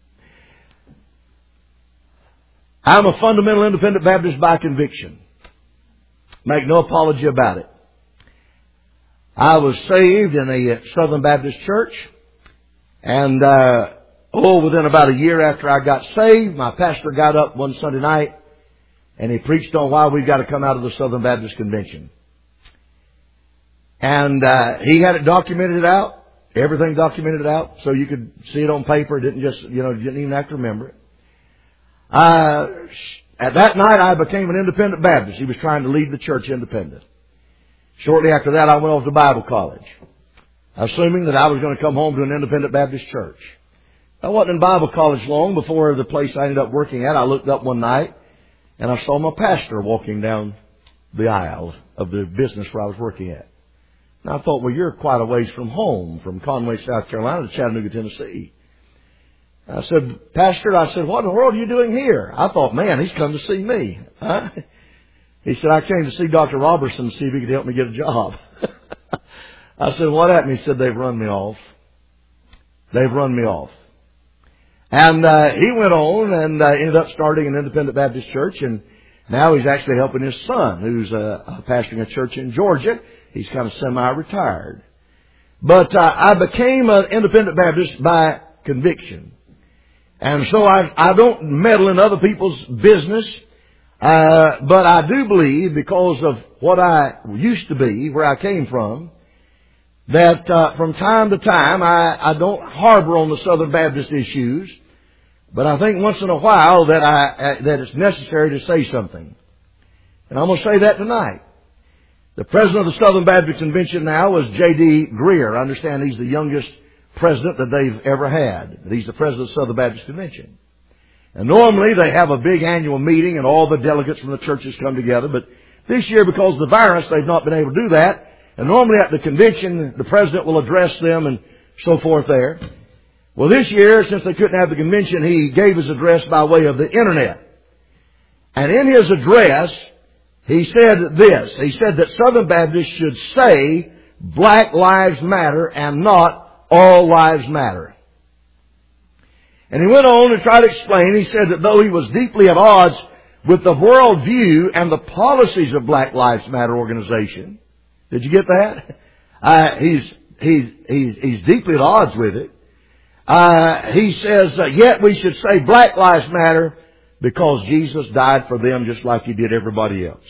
I'm a fundamental independent Baptist by conviction. Make no apology about it. I was saved in a Southern Baptist church. And, uh, oh, within about a year after I got saved, my pastor got up one Sunday night and he preached on why we've got to come out of the Southern Baptist Convention. And, uh, he had it documented out. Everything documented out so you could see it on paper. It didn't just, you know, you didn't even have to remember it. Uh, at that night I became an independent Baptist. He was trying to lead the church independent. Shortly after that I went off to Bible college, assuming that I was going to come home to an independent Baptist church. I wasn't in Bible college long before the place I ended up working at. I looked up one night and I saw my pastor walking down the aisle of the business where I was working at. And I thought, well, you're quite a ways from home, from Conway, South Carolina to Chattanooga, Tennessee. I said, Pastor, I said, what in the world are you doing here? I thought, man, he's come to see me. Huh? He said, I came to see Doctor Robertson to see if he could help me get a job. I said, what happened? He said, they've run me off. They've run me off. And uh, he went on and uh, ended up starting an independent Baptist church. And now he's actually helping his son, who's uh, pastoring a church in Georgia. He's kind of semi-retired. But uh, I became an independent Baptist by conviction. And so I, I don't meddle in other people's business. Uh, but I do believe, because of what I used to be, where I came from, that uh, from time to time I, I don't harbor on the Southern Baptist issues, but I think once in a while that I uh, that it's necessary to say something. And I'm going to say that tonight. The president of the Southern Baptist Convention now is J D Greer. I understand he's the youngest president that they've ever had. He's the president of the Southern Baptist Convention. And normally they have a big annual meeting and all the delegates from the churches come together. But this year, because of the virus, they've not been able to do that. And normally at the convention, the president will address them and so forth there. Well, this year, since they couldn't have the convention, he gave his address by way of the internet. And in his address, he said this. He said that Southern Baptists should say Black Lives Matter and not All Lives Matter. And he went on to try to explain. He said that though he was deeply at odds with the worldview and the policies of Black Lives Matter organization, did you get that? Uh, he's, he's, he's, he's deeply at odds with it. Uh, he says, uh, yet we should say Black Lives Matter because Jesus died for them just like He did everybody else.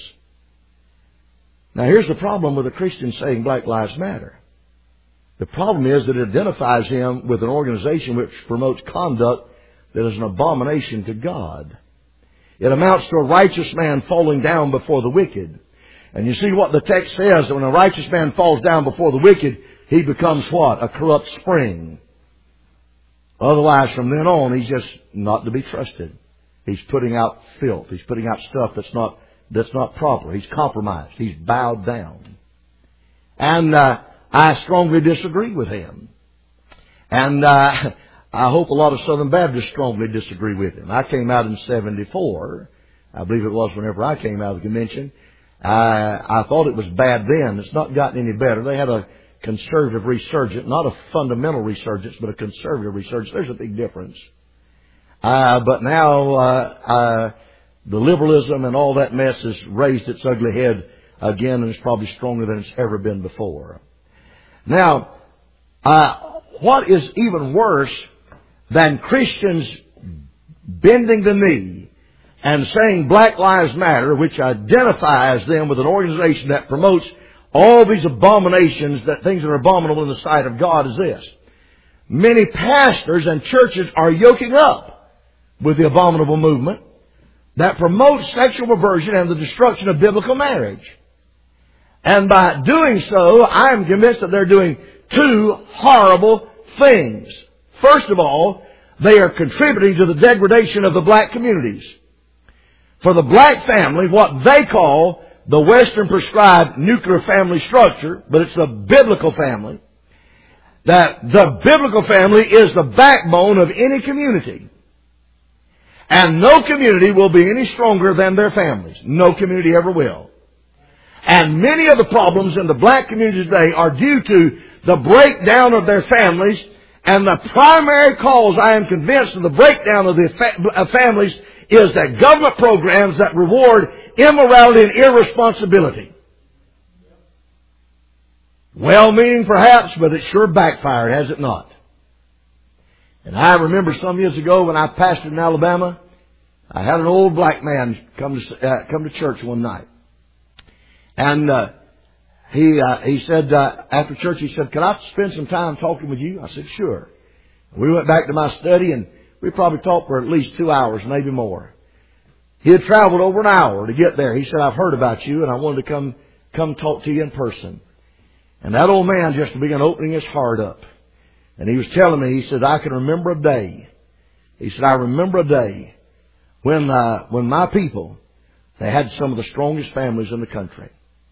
Now here's the problem with a Christian saying Black Lives Matter. The problem is that it identifies him with an organization which promotes conduct that is an abomination to God. It amounts to a righteous man falling down before the wicked. And you see what the text says, that when a righteous man falls down before the wicked, he becomes what? A corrupt spring. Otherwise, from then on, he's just not to be trusted. He's putting out filth. He's putting out stuff that's not, that's not proper. He's compromised. He's bowed down. And, uh, I strongly disagree with him. And, uh, I hope a lot of Southern Baptists strongly disagree with him. I came out in seventy-four. I believe it was whenever I came out of the convention. I, I thought it was bad then. It's not gotten any better. They had a conservative resurgence, not a fundamental resurgence, but a conservative resurgence. There's a big difference. Uh, but now, uh, uh, the liberalism and all that mess has raised its ugly head again, and it's probably stronger than it's ever been before. Now, uh, what is even worse than Christians bending the knee and saying Black Lives Matter, which identifies them with an organization that promotes all these abominations, that things that are abominable in the sight of God, is this. Many pastors and churches are yoking up with the abominable movement that promotes sexual perversion and the destruction of biblical marriage. And by doing so, I am convinced that they're doing two horrible things. First of all, they are contributing to the degradation of the black communities. For the black family, what they call the Western prescribed nuclear family structure, but it's the biblical family, that the biblical family is the backbone of any community. And no community will be any stronger than their families. No community ever will. And many of the problems in the black community today are due to the breakdown of their families. And the primary cause, I am convinced, of the breakdown of the fa- of families is that government programs that reward immorality and irresponsibility. Well-meaning perhaps, but it sure backfired, has it not? And I remember some years ago when I pastored in Alabama, I had an old black man come to uh, come to church one night, and uh, he uh, he said uh, after church he said, "Can I spend some time talking with you?" I said, "Sure." We went back to my study and we probably talked for at least two hours, maybe more. He had traveled over an hour to get there. He said, "I've heard about you and I wanted to come come talk to you in person." And that old man just began opening his heart up. And he was telling me, he said, "I can remember a day." He said, "I remember a day when uh, when my people, they had some of the strongest families in the country.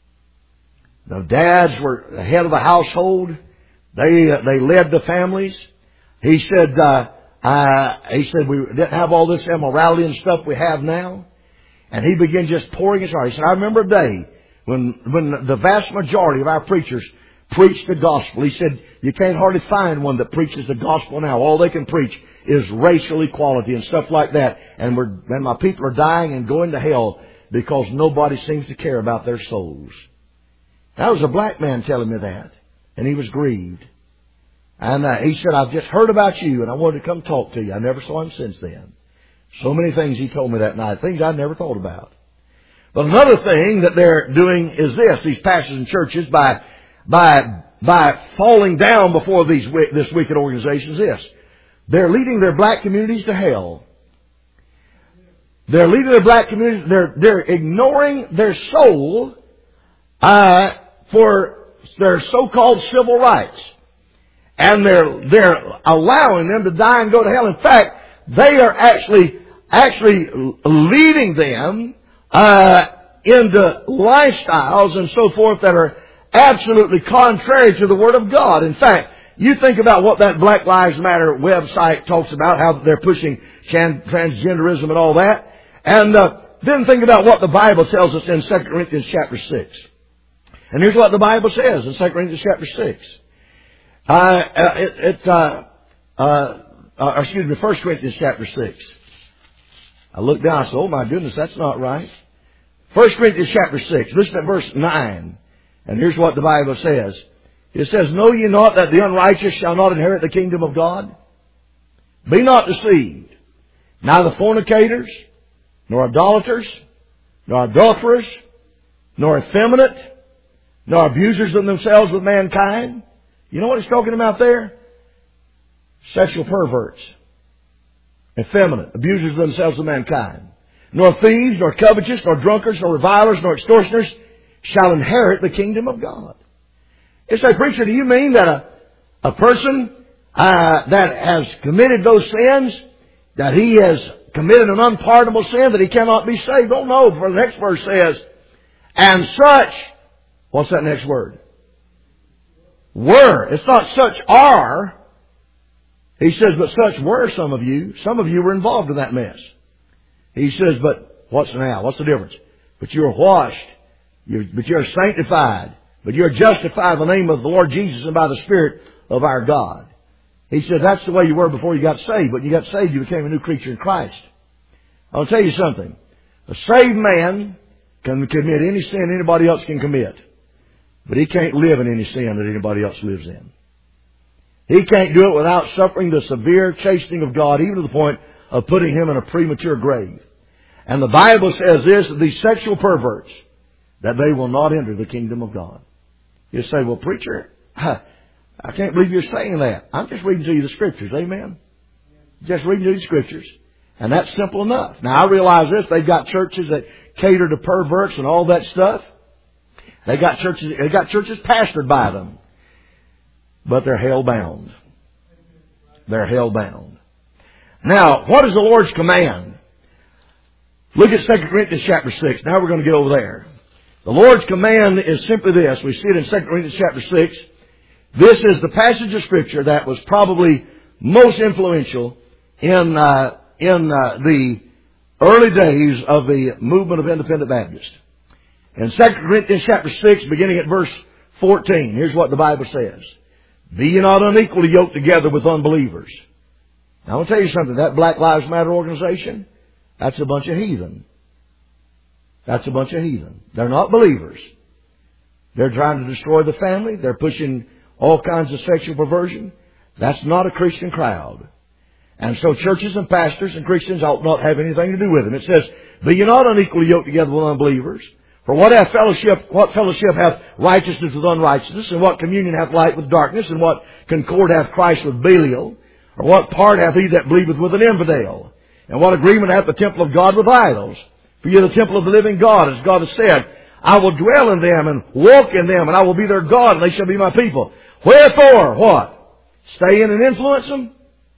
The dads were the head of the household. They uh, they led the families." He said, uh, uh, he said, "We didn't have all this immorality and stuff we have now." And he began just pouring his heart. He said, "I remember a day when when the vast majority of our preachers preached the gospel." He said, "You can't hardly find one that preaches the gospel now. All they can preach is racial equality and stuff like that. And we're, and my people are dying and going to hell because nobody seems to care about their souls." That was a black man telling me that. And he was grieved. And uh, he said, "I've just heard about you and I wanted to come talk to you." I never saw him since then. So many things he told me that night, things I never thought about. But another thing that they're doing is this, these pastors and churches, by by by falling down before these this wicked organization, is this. They're leading their black communities to hell. They're leading their black communities, they're, they're ignoring their soul uh, for their so-called civil rights. And they're, they're allowing them to die and go to hell. In fact, they are actually, actually leading them, uh, into lifestyles and so forth that are absolutely contrary to the Word of God. In fact, you think about what that Black Lives Matter website talks about, how they're pushing transgenderism and all that. And, uh, then think about what the Bible tells us in Second Corinthians chapter six. And here's what the Bible says in Second Corinthians chapter six. Uh, uh, it, it uh, uh, uh, excuse me, First Corinthians chapter six. I looked down, I said, "Oh my goodness, that's not right." First Corinthians chapter six, listen at verse nine. And here's what the Bible says. It says, "Know ye not that the unrighteous shall not inherit the kingdom of God? Be not deceived. Neither fornicators, nor idolaters, nor adulterers, nor effeminate, nor abusers of themselves with mankind." You know what he's talking about there? Sexual perverts, effeminate, abusers of themselves with mankind. "Nor thieves, nor covetous, nor drunkards, nor revilers, nor extortioners shall inherit the kingdom of God." You say, "Preacher, do you mean that a, a person uh, that has committed those sins, that he has committed an unpardonable sin, that he cannot be saved?" Oh no, for the next verse says, "And such," what's that next word? Were. It's not such are. He says, "But such were some of you." Some of you were involved in that mess. He says, "But what's now? What's the difference? But you are washed. You're, but you are sanctified. But you are justified in the name of the Lord Jesus and by the Spirit of our God." He said, that's the way you were before you got saved. But when you got saved, you became a new creature in Christ. I'll tell you something. A saved man can commit any sin anybody else can commit. But he can't live in any sin that anybody else lives in. He can't do it without suffering the severe chastening of God, even to the point of putting him in a premature grave. And the Bible says this, that these sexual perverts, that they will not enter the kingdom of God. You say, "Well, preacher, I can't believe you're saying that." I'm just reading to you the Scriptures. Amen? Just reading to you the Scriptures. And that's simple enough. Now, I realize this. They've got churches that cater to perverts and all that stuff. They got churches, they got churches pastored by them. But they're hell-bound. They're hell-bound. Now, what is the Lord's command? Look at Second Corinthians chapter six. Now we're going to get over there. The Lord's command is simply this. We see it in Second Corinthians chapter six. This is the passage of Scripture that was probably most influential in uh, in uh, the early days of the movement of independent Baptists. In Second Corinthians chapter six, beginning at verse fourteen, here's what the Bible says. Be ye not unequally yoked together with unbelievers. Now, I want to tell you something. That Black Lives Matter organization, that's a bunch of heathen. That's a bunch of heathen. They're not believers. They're trying to destroy the family. They're pushing all kinds of sexual perversion. That's not a Christian crowd. And so churches and pastors and Christians ought not have anything to do with them. It says, be ye not unequally yoked together with unbelievers. For what hath fellowship, what fellowship hath righteousness with unrighteousness? And what communion hath light with darkness? And what concord hath Christ with Belial? Or what part hath he that believeth with an infidel? And what agreement hath the temple of God with idols? For ye are the temple of the living God, as God has said, I will dwell in them and walk in them, and I will be their God, and they shall be my people. Wherefore, what? Stay in and influence them?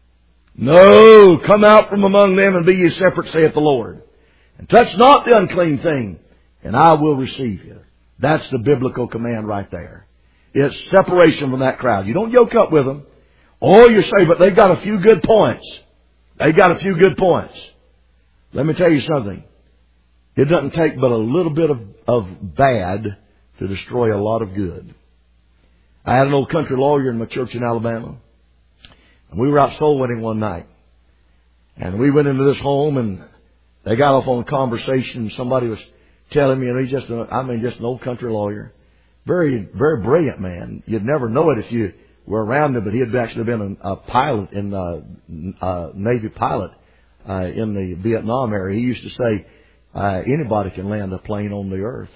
No, come out from among them and be ye separate, saith the Lord. And touch not the unclean thing, and I will receive you. That's the biblical command right there. It's separation from that crowd. You don't yoke up with them. Oh, you say, but they've got a few good points. They've got a few good points. Let me tell you something. It doesn't take but a little bit of, of bad to destroy a lot of good. I had an old country lawyer in my church in Alabama. And we were out soul winning one night. And we went into this home and they got off on a conversation. Somebody was telling me, and he's just, a, I mean, just an old country lawyer. Very, very brilliant man. You'd never know it if you were around him, but he had actually been a, a pilot in uh a Navy pilot uh, in the Vietnam area. He used to say, uh, anybody can land a plane on the earth.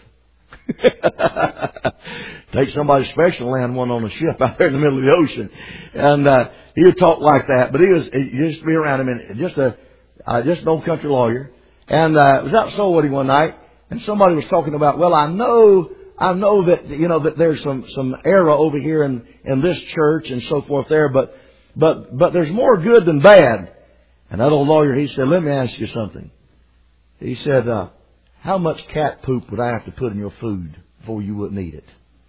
Take somebody special and land one on a ship out there in the middle of the ocean. And uh, he would talk like that, but he was, he used to be around him, and just a, uh, just an old country lawyer. And uh, I was out soul winning one night, and somebody was talking about, well, I know, I know that, you know, that there's some, some error over here in, in this church and so forth there, but, but, but there's more good than bad. And that old lawyer, he said, let me ask you something. He said, uh, how much cat poop would I have to put in your food before you wouldn't eat it?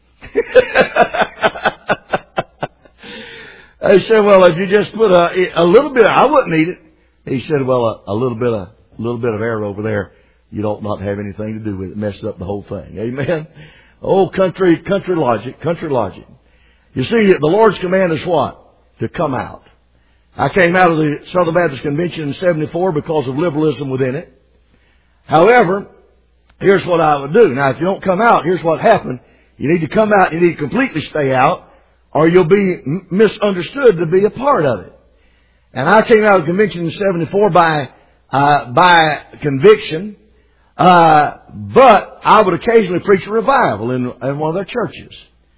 I said, well, if you just put a, a little bit, I wouldn't eat it. He said, well, a, a little bit of, a little bit of air over there, you don't not have anything to do with it. Messes up the whole thing. Amen. Oh, country, country logic, country logic. You see, the Lord's command is what? To come out. I came out of the Southern Baptist Convention in seventy-four because of liberalism within it. However, here's what I would do. Now, if you don't come out, here's what happened. You need to come out, you need to completely stay out, or you'll be misunderstood to be a part of it. And I came out of the convention in seventy-four by, uh, by conviction, uh, but I would occasionally preach a revival in, in one of their churches.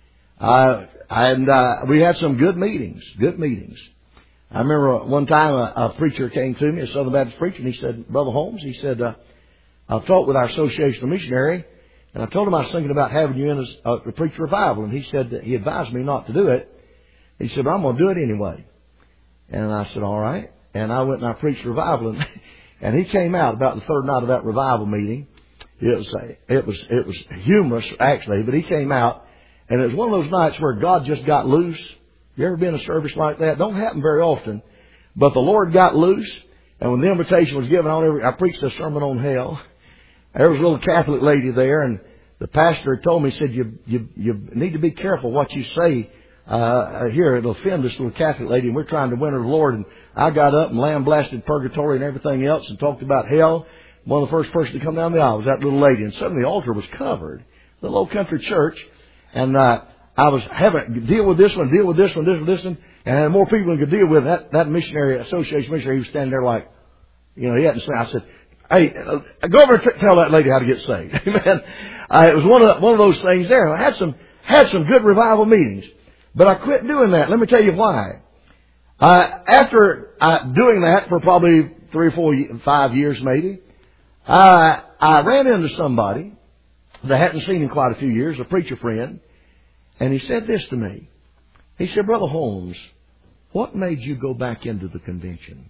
Uh, and, uh, we had some good meetings, good meetings. I remember one time a, a preacher came to me, a Southern Baptist preacher, and he said, Brother Holmes, he said, uh, I've talked with our Association of Missionary, and I told him I was thinking about having you in as uh, to preach revival. And he said that he advised me not to do it. He said, but I'm going to do it anyway. And I said, all right. And I went and I preached revival. And, and he came out about the third night of that revival meeting. It was, it was, it was humorous, actually, but he came out. And it was one of those nights where God just got loose. You ever been in a service like that? Don't happen very often. But the Lord got loose. And when the invitation was given, on every, I preached a sermon on hell. There was a little Catholic lady there, and the pastor told me, he said, you, you, you need to be careful what you say uh, here. It'll offend this little Catholic lady, and we're trying to win her to the Lord. And I got up and lambasted purgatory and everything else and talked about hell. One of the first persons to come down the aisle was that little lady, and suddenly the altar was covered. The little country church. And uh, I was having to deal with this one, deal with this one, this one, this one, and had more people than could deal with. That, that missionary, association missionary, he was standing there like, you know, he hadn't said, I said, hey, uh, go over and t- tell that lady how to get saved. Amen. Uh, it was one of the, one of those things there. I had some had some good revival meetings, but I quit doing that. Let me tell you why. Uh, after uh, doing that for probably three or four, five years maybe, I, I ran into somebody that I hadn't seen in quite a few years, a preacher friend, and he said this to me. He said, Brother Holmes, what made you go back into the convention?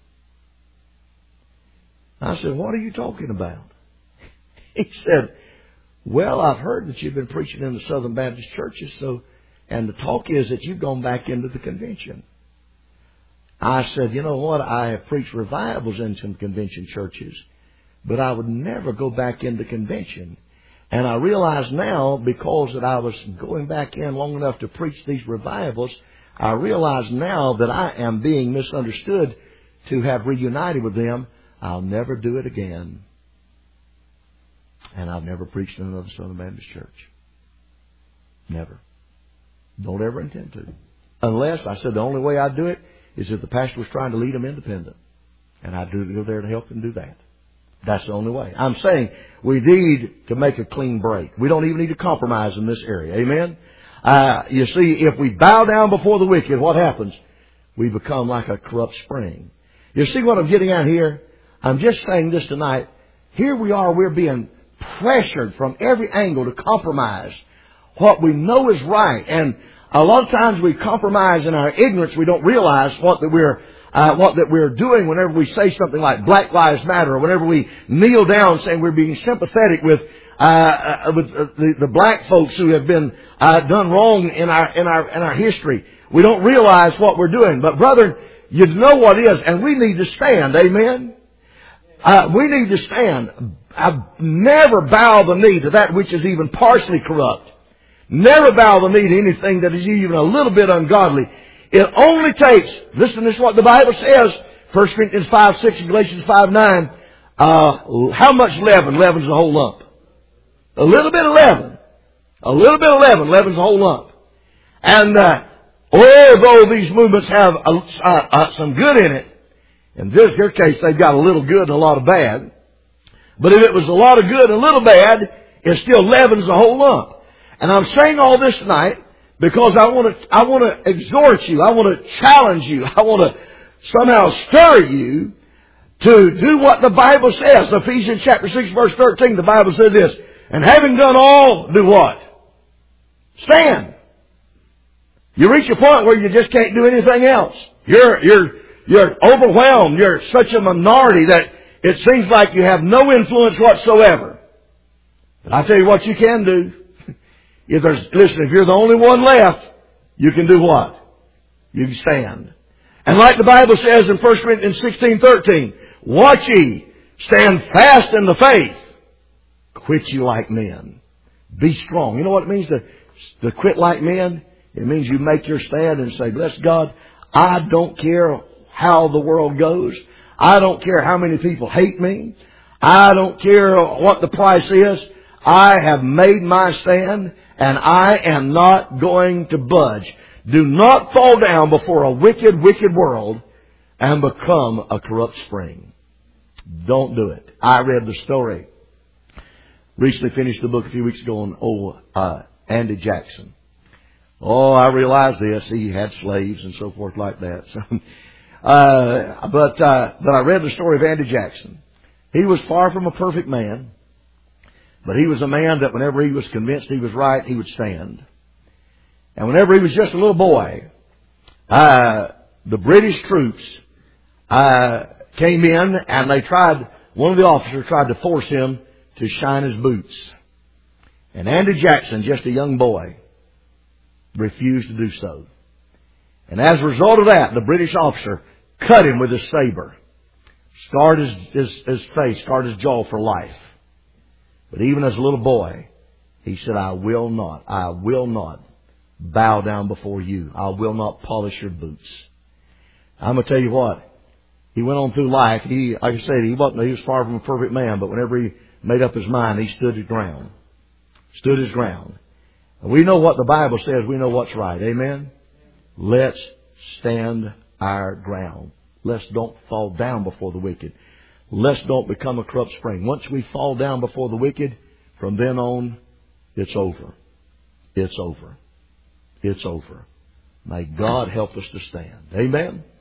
I said, what are you talking about? He said, well, I've heard that you've been preaching in the Southern Baptist churches, so, and the talk is that you've gone back into the convention. I said, you know what, I have preached revivals in some convention churches, but I would never go back into convention. And I realize now, because that I was going back in long enough to preach these revivals, I realize now that I am being misunderstood to have reunited with them. I'll never do it again. And I've never preached in another Southern Baptist church. Never. Don't ever intend to. Unless, I said, the only way I'd do it is if the pastor was trying to lead them independent. And I'd do, go there to help them do that. That's the only way. I'm saying we need to make a clean break. We don't even need to compromise in this area. Amen? Uh, you see, if we bow down before the wicked, what happens? We become like a corrupt spring. You see what I'm getting at here? I'm just saying this tonight. Here we are, we're being pressured from every angle to compromise what we know is right. And a lot of times we compromise in our ignorance. We don't realize what that we're uh, what that we're doing whenever we say something like Black Lives Matter, or whenever we kneel down saying we're being sympathetic with uh, uh with uh, the, the black folks who have been uh, done wrong in our in our in our history. We don't realize what we're doing. But brethren, you know what is, and we need to stand. Amen. Uh, we need to stand. I never bow the knee to that which is even partially corrupt. Never bow the knee to anything that is even a little bit ungodly. It only takes, listen, this is what the Bible says, First Corinthians five six and Galatians five nine. Uh, how much leaven? Leaven's a whole lump. A little bit of leaven. A little bit of leaven. Leaven's a whole lump. And uh, although these movements have uh, uh, some good in it, in this their case they've got a little good and a lot of bad. But if it was a lot of good and a little bad, it still leavens the whole lump. And I'm saying all this tonight because I want to, I want to exhort you. I want to challenge you. I want to somehow stir you to do what the Bible says. Ephesians chapter six verse thirteen, the Bible says this, and having done all, do what? Stand. You reach a point where you just can't do anything else. You're, you're, you're overwhelmed. You're such a minority that it seems like you have no influence whatsoever. But I tell you what you can do. If there's, listen, if you're the only one left, you can do what? You can stand. And like the Bible says in First Corinthians sixteen thirteen, watch ye, stand fast in the faith, quit ye like men. Be strong. You know what it means to, to quit like men? It means you make your stand and say, bless God, I don't care how the world goes. I don't care how many people hate me. I don't care what the price is. I have made my stand and I am not going to budge. Do not fall down before a wicked, wicked world and become a corrupt spring. Don't do it. I read the story. Recently finished the book a few weeks ago on old uh, Andy Jackson. Oh, I realize this. He had slaves and so forth like that. So, uh, but, uh, but I read the story of Andy Jackson. He was far from a perfect man. But he was a man that whenever he was convinced he was right, he would stand. And whenever he was just a little boy, uh, the British troops, uh, came in and they tried, one of the officers tried to force him to shine his boots. And Andy Jackson, just a young boy, refused to do so. And as a result of that, the British officer cut him with his saber, scarred his, his, his face, scarred his jaw for life. But even as a little boy, he said, I will not, I will not bow down before you. I will not polish your boots. I'm going to tell you what, he went on through life. He, like I said, he wasn't, he was far from a perfect man, but whenever he made up his mind, he stood his ground. Stood his ground. And we know what the Bible says. We know what's right. Amen? Let's stand our ground. Let's don't fall down before the wicked. Let's don't become a corrupt spring. Once we fall down before the wicked, from then on, it's over. It's over. It's over. May God help us to stand. Amen?